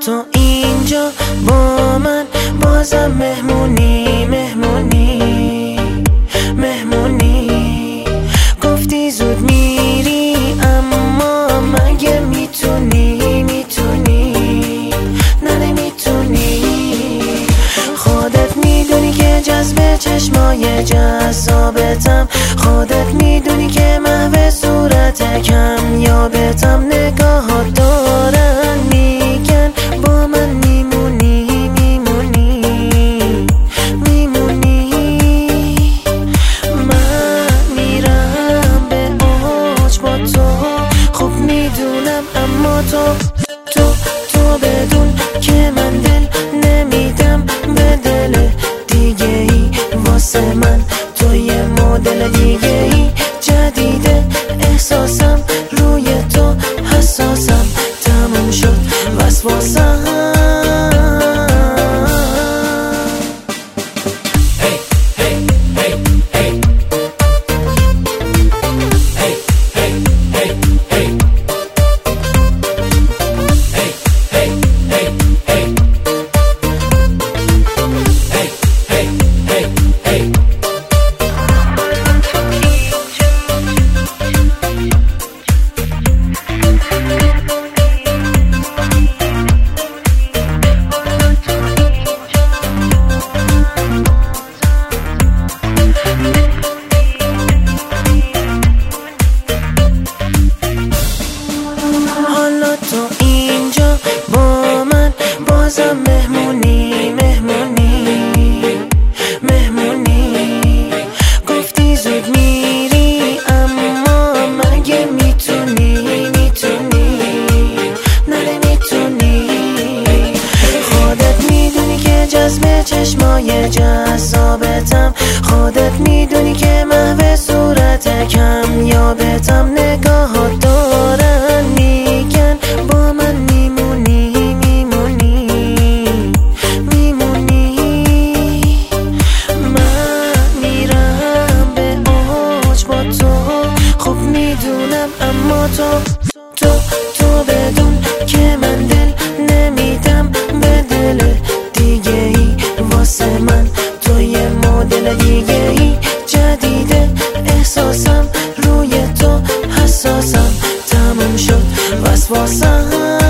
تو اینجا با من بازم مهمونی گفتی زود میری اما مگه میتونی نه نمیتونی. خودت میدونی که جذب چشمای جذابتم، خودت میدونی که محو صورت کم یابتم. نگاهات دارن میگن با من میمونی من میرم به اوج با تو، خوب میدونم اما تو بدون که من دل نمیدم به دل دیگه ای. واسه من تو یه مدل دیگه ای، جدیده احساسم روی تو حساسم. تموم شد وسواسم. تو اینجا با من بازم مهمونی گفتی زود میری اما مگه میتونی نه نمیتونی. خودت میدونی که جذب چشمای جذابتم، خودت میدونی که محو صورت کم یابتم. نگاهات دارن میگن با من میمونی من میرم به اوج با تو، خوب میدونم اما تو بدون که من دل نمیدم به دل دیگه ای. واسه من تو یه مدل دیگه ای، جدیده احساسم روی تو حساسم. تموم شد وسواسم.